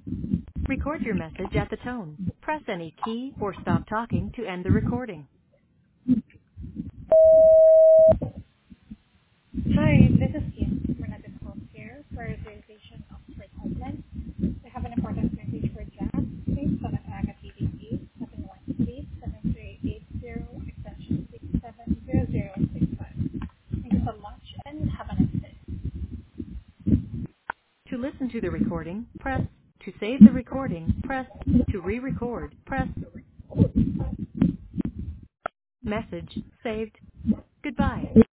Record your message at the tone. Press any key or stop talking to end the recording. Hi, this is Kim from United Healthcare for authorization of Fred Homeland. We have an important message for Jack based on Aga TDP 713-7380 extension 670065. Thank you so much and have a nice day. To listen to the recording, press. To save the recording, press. To re-record, press. Message saved. Goodbye.